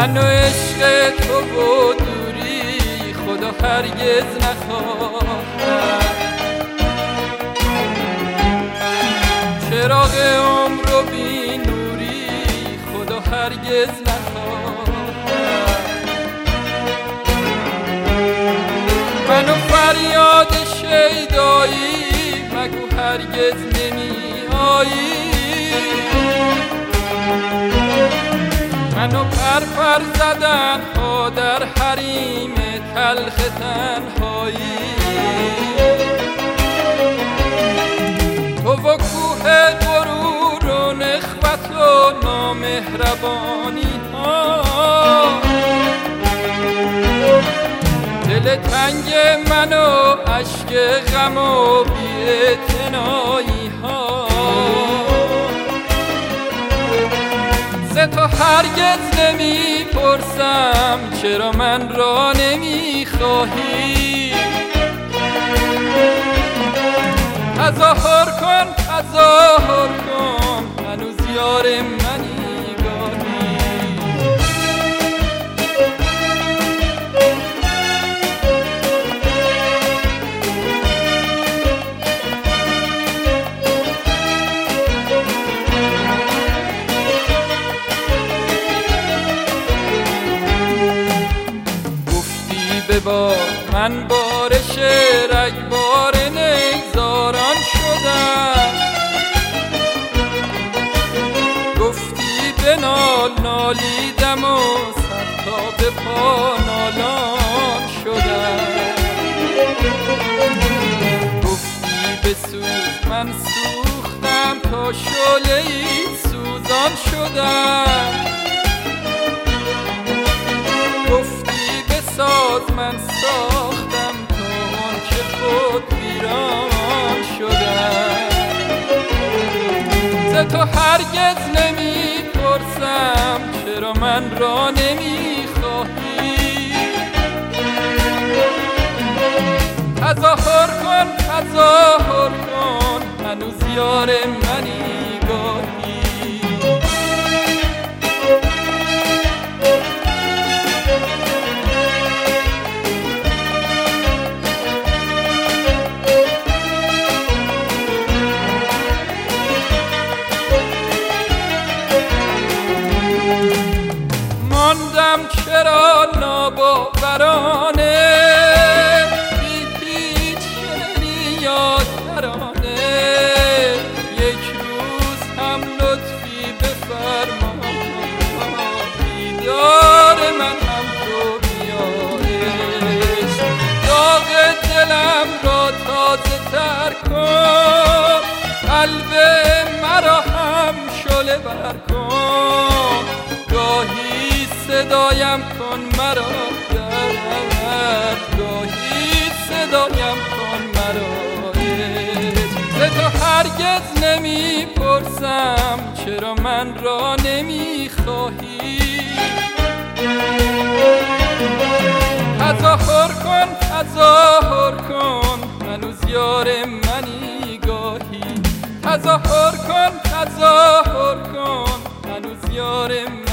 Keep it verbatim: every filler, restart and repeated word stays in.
من و عشق تو و دوری خدا هرگز نخواهد. چراغ عمر و بی نوری خدا هرگز نخواهد. من و فریاد شیدایی مگو هرگز نمی آیی. منو پرپر زدن ها در حریم تلخ تنهایی. تو و کوه غرور و نخوت و نامهربانی ها. دل تنگ من و اشک غم و بی‌اعتنایی ها. ز تو هرگز نمی پرسم چرا من را نمی خواهی. تظاهر کن تظاهر کن هنوز یار منی گاهی. ببار من بارش رگبار نگذاران شدم. گفتی بنال نالیدم و سر تا به پا نالان شدم. گفتی بسوز من سوختم تا شعله‌ای سوزان شدم. ساز من ساختم تا آنچه خود ویران شدم. ز تو هرگز نمی پرسم چرا من را نمی خواهی. تظاهر کن تظاهر کن هنوز یار منی گاهی. ماندم چرا ناباورانه بی هیچ شعری یا ترانه. یک روز هم لطفی بفرما دیدار من هم تو بیایش. داغ دلم را تازه تر کن قلب مرا هم شعله بر کن. گاهی صدایم کن مرا درد گاهی صدایم کن مرا عشق. ز تو هرگز نمی پرسم چرا من را نمی خواهی. تظاهر کن تظاهر کن هنوز یار منی گاهی. تظاهر کن تظاهر کن هنوز یار منی.